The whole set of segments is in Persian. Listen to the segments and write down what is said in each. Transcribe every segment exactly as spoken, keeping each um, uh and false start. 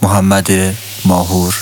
محمد ماهور.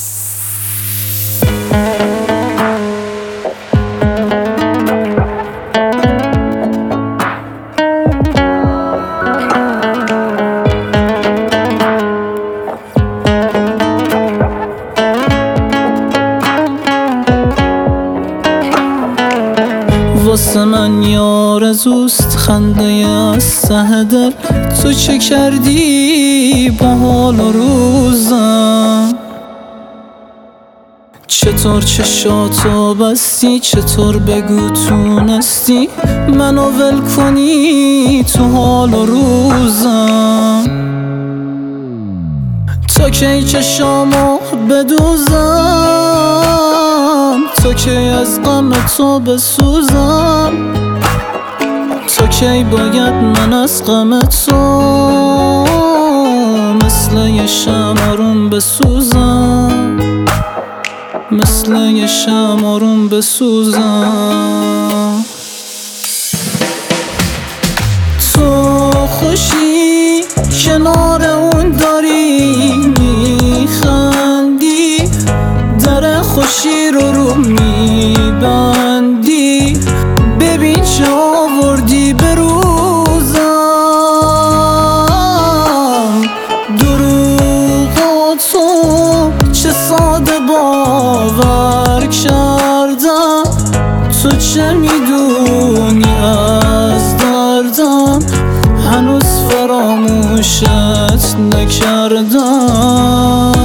واسه من یار آرزوست خنده از ته دل. تو چه کردی با حال و روزم؟ چطور چشاتو بستی؟ چطور بگو تونستی منو ول کنی تو حال و روزم؟ تا کی چشامو بدوزم؟ تا کی از غم تو بسوزم؟ تا کی باید من از غم تو مثل یه شمع آروم بسوزم؟ مثل یه شمع آروم بسوزم؟ تو خوشی کنار اون داری میخندی، در خوشی رو رو میبندی. ببین چه آوردی به روزم، دروغ تو چه ساده باور کردم. تو چه میدونی از دردم؟ هنوز فراموشت نکردم.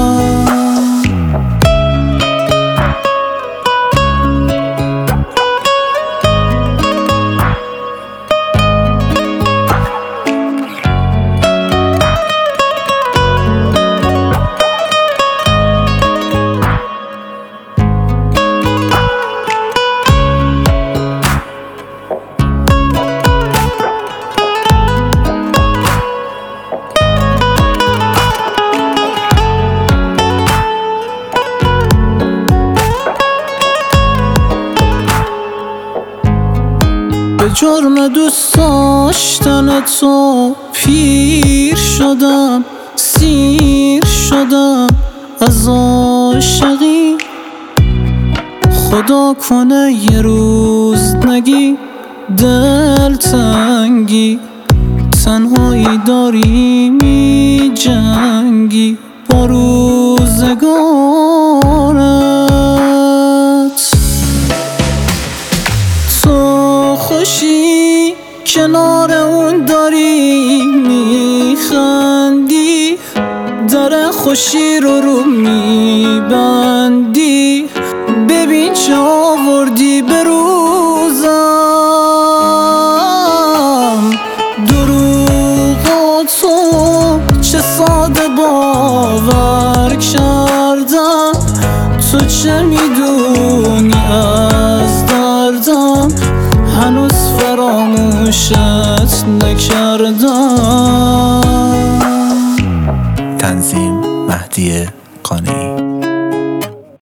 به جرم دوست داشتن تو پیر شدم، سیر شدم از عاشقی. خدا کنه یه روز نگی دل تنگی، تنهایی داری می جنگی با روزگارت. تو خوشی کنار اون داری میخندی، در خوشی رو رو میبندی. ببین چه آوردی به روزم، دروغ تو چه ساده باور کردم. تو چه میدونی از دردم؟ هنوز فراموشت نکردم. تنظیم مهدی قانعی.